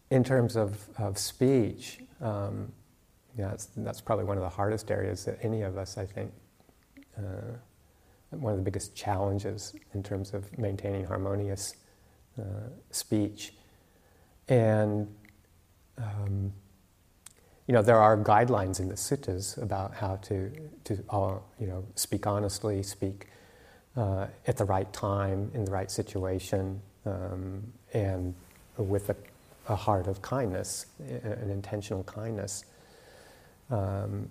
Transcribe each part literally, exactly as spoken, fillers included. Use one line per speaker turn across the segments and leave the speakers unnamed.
in terms of, of speech, um, yeah, it's, that's probably one of the hardest areas that any of us, I think, uh, one of the biggest challenges in terms of maintaining harmonious uh, speech. And, um, you know, there are guidelines in the suttas about how to, to uh, you know, speak honestly, speak uh, at the right time, in the right situation, um, and with a, a heart of kindness, an intentional kindness. Um,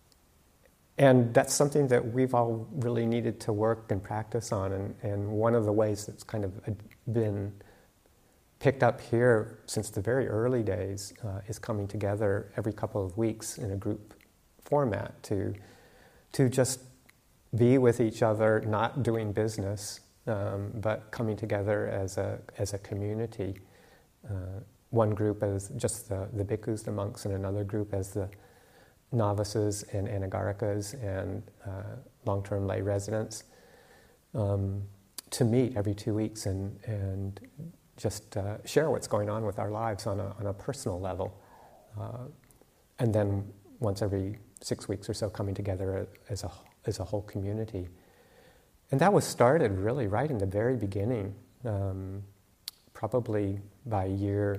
and that's something that we've all really needed to work and practice on. And, and one of the ways that's kind of been picked up here since the very early days uh, is coming together every couple of weeks in a group format to, to just be with each other, not doing business, um, but coming together as a, as a community. Uh, one group as just the, the bhikkhus, the monks, and another group as the novices and anagarikas and uh, long-term lay residents, um, to meet every two weeks and, and just uh, share what's going on with our lives on a, on a personal level. Uh, and then once every six weeks or so coming together as a, as a whole community. And that was started really right in the very beginning, um, probably by year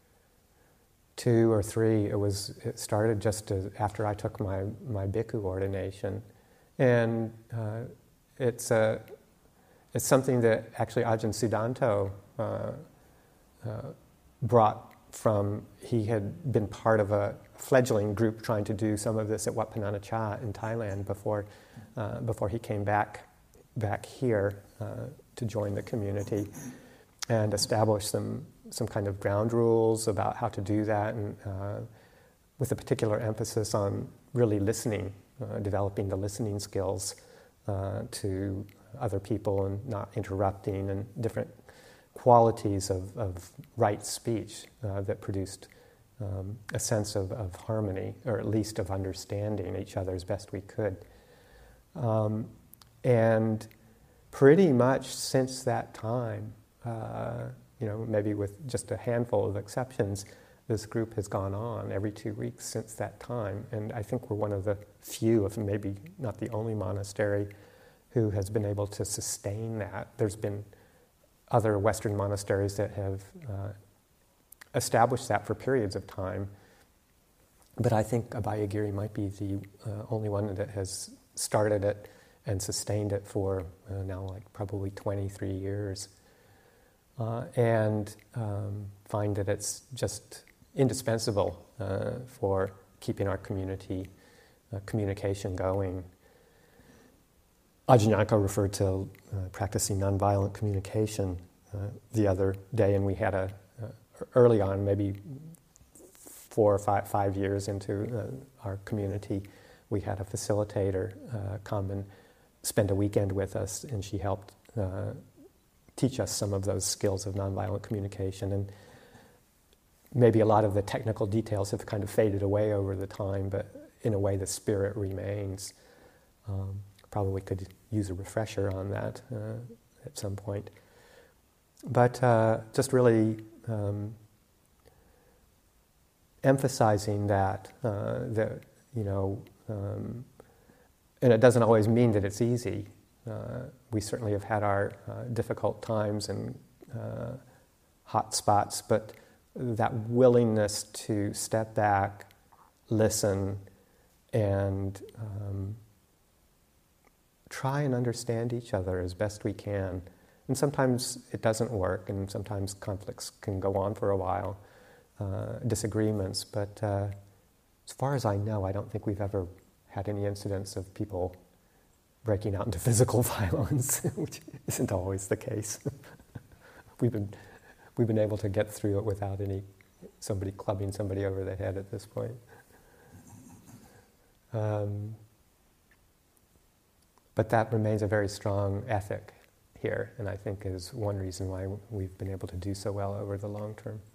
two or three. It was it started just as, after I took my, my bhikkhu ordination. And uh, it's a It's something that actually Ajahn Sudanto uh, uh, brought from, he had been part of a fledgling group trying to do some of this at Wat Pah Nanachat in Thailand before, uh, before he came back, back here uh, to join the community and establish some, some kind of ground rules about how to do that, and uh, with a particular emphasis on really listening, uh, developing the listening skills uh, to other people and not interrupting, and different qualities of, of right speech uh, that produced um, a sense of, of harmony, or at least of understanding each other as best we could. Um, and pretty much since that time, uh, you know, maybe with just a handful of exceptions, this group has gone on every two weeks since that time. And I think we're one of the few, if maybe not the only monastery, who has been able to sustain that. There's been other Western monasteries that have uh, established that for periods of time, but I think Abhayagiri might be the uh, only one that has started it and sustained it for uh, now like probably twenty-three years, uh, and um, find that it's just indispensable uh, for keeping our community uh, communication going. Ajahn Yanko referred to uh, practicing nonviolent communication uh, the other day, and we had a, uh, early on, maybe four or five, five years into uh, our community, we had a facilitator uh, come and spend a weekend with us, and she helped uh, teach us some of those skills of nonviolent communication. And maybe a lot of the technical details have kind of faded away over the time, but in a way the spirit remains. Um, Probably could use a refresher on that uh, at some point. But uh, just really um, emphasizing that, uh, that, you know, um, and it doesn't always mean that it's easy. Uh, we certainly have had our uh, difficult times and uh, hot spots, but that willingness to step back, listen, and um, try and understand each other as best we can. And sometimes it doesn't work, and sometimes conflicts can go on for a while, uh, disagreements, but uh, as far as I know, I don't think we've ever had any incidents of people breaking out into physical violence, which isn't always the case. we've been we've been able to get through it without any somebody clubbing somebody over the head at this point. Um, But that remains a very strong ethic here, and I think is one reason why we've been able to do so well over the long term.